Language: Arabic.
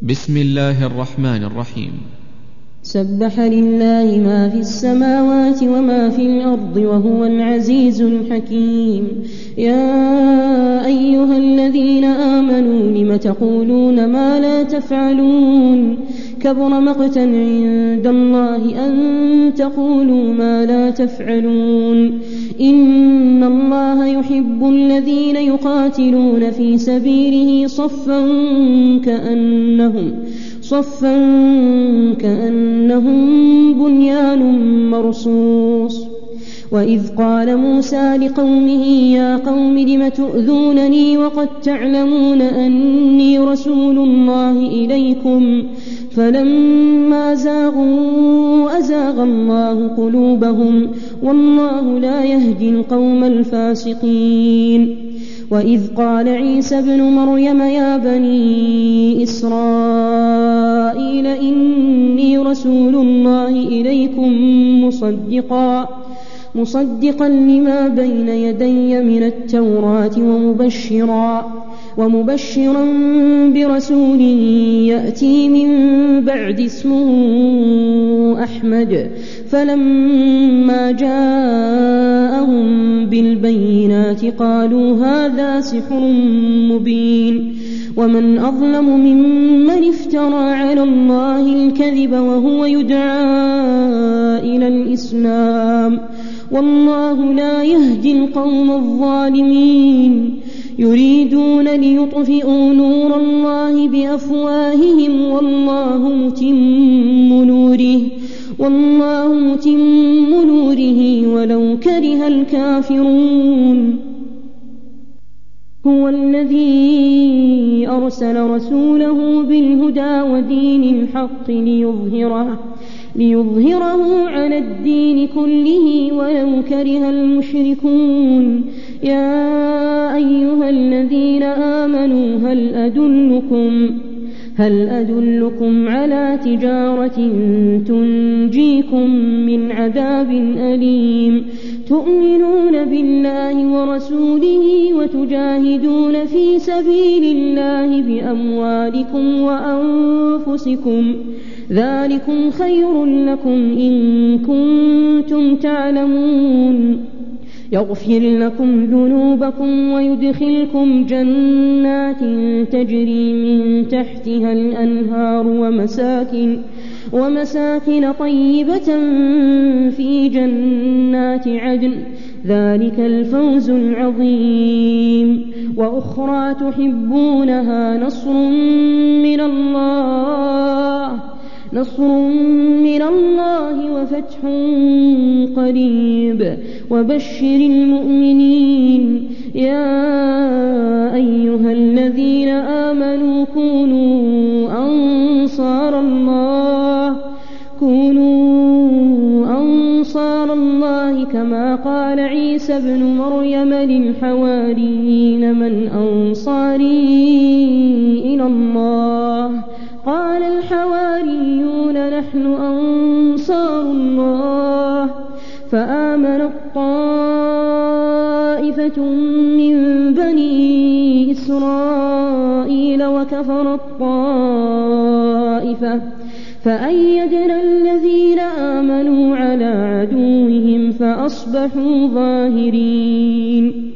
بسم الله الرحمن الرحيم. سبح لله ما في السماوات وما في الأرض وهو العزيز الحكيم. يا أيها الذين آمنوا لم تقولون ما لا تفعلون كبر مقتا عند الله أن تقولوا ما لا تفعلون. إن الله يحب الذين يقاتلون في سبيله صفا كأنهم بنيان مرصوص. وإذ قال موسى لقومه يا قوم لم تؤذونني وقد تعلمون أني رسول الله إليكم فلما زاغوا أزاغ الله قلوبهم والله لا يهدي القوم الفاسقين. وإذ قال عيسى ابن مريم يا بني إسرائيل إني رسول الله إليكم مصدقا لما بين يدي من التوراة ومبشرا برسول يأتي من بعد اسمه أحمد. فلما جاءهم بالبينات قالوا هذا سحر مبين. ومن أظلم ممن افترى على الله الكذب وهو يدعى إلى الإسلام والله لا يهدي القوم الظالمين. يريدون ليطفئوا نور الله بأفواههم والله متم نوره ولو كره الكافرون. هو الذي أرسل رسوله بالهدى ودين الحق ليظهره على الدين كله ولو كره المشركون. يا أيها الذين آمنوا هل أدلكم على تجارة تنجيكم من عذاب أليم تؤمنون بالله ورسوله وتجاهدون في سبيل الله بأموالكم وأنفسكم ذلكم خير لكم إن كنتم تعلمون. يغفر لكم ذنوبكم ويدخلكم جنات تجري من تحتها الأنهار ومساكن طيبة في جنات عدن ذلك الفوز العظيم. وأخرى تحبونها نصر من الله وفتح قريب وبشر المؤمنين. يا أيها الذين آمنوا كونوا أنصار الله كما قال عيسى ابن مريم للحواريين من أنصاري إلى الله قال الحواريون نحن أنصار الله. فآمنت طائفة من بني إسرائيل وكفرت طائفة فأيدنا الذين آمنوا على عدوهم فأصبحوا ظاهرين.